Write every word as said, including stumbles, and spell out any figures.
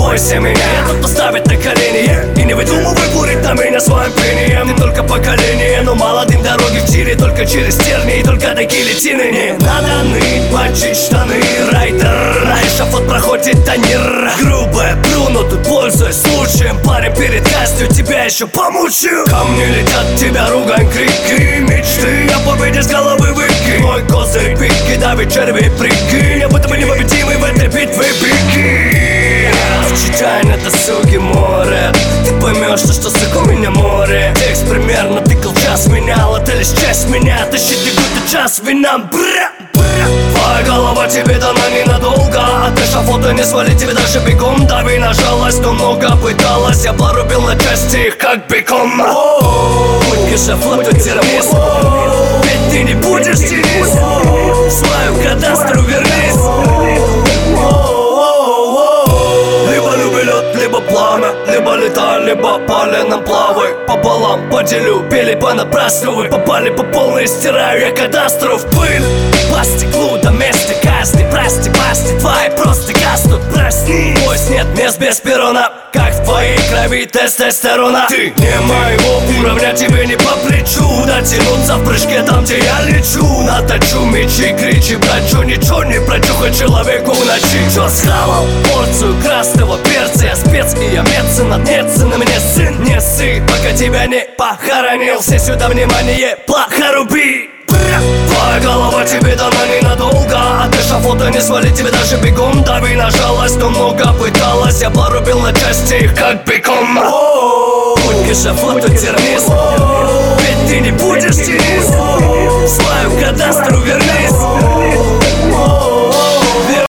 бойся меня, я тут поставить на колени. И не выдумывай бурить на меня своим пением. Ты только поколение, но молодым дороги в тире. Только через тернии и только такие летины. Не надо ныть, мочить штаны, райдер. На эшафот проходит тонир. Грубая Бруно, тут пользуясь случаем. Парень перед кастью тебя еще помучаю. Камни летят, тебя ругань, крики. Мечты о победе с головы выкинь. Мой козырь пики, давит черви прикинь. Я будто бы непобедимый в этой битве беги. Читай на досуге море. Ты поймешь, что, что сука у меня море. Текст примерно тыкал час менял. Это лишь часть меня, тащит какой-то час винам. Бра, бра. Твоя голова тебе дана ненадолго. От эшафота не свалить тебе даже бегом. Дави на жалость, но много пыталась. Я порубил на части их как бекон. Путь к эшафоту термис. Ведь ты не будешь Денис. Свою кадастру вернись. Либо пламя, либо летай, либо поленом плавай. Пополам поделю, пели понапрасну. Вы попали по полной, стираю я кадастру в пыль. По стеклу до места казни. Прости, басти твои просто гаснут, проснись. Пусть нет мест без перона, как в твоей крови тестостерона. Ты не моего уровня, тебе не по плечу. Дотянуться в прыжке там, где я лечу. Наточу мечи, кричи, брачу. Ничего не прочухай человеку в ночи. Чё схавал? Порцию красного перца. Я спец и я меца, наднется на мне сын. Не ссы, пока тебя не похоронил. Все сюда внимание, плохо руби. Твоя голова тебе дана ненадолго. От эшафота не свалить тебе даже бегом. Дави на жалость, но много пыталась. Я порубил на части их как бекон. Путь к эшафоту термис. Ведь ты не будешь Денис. Свою кадастру вернись.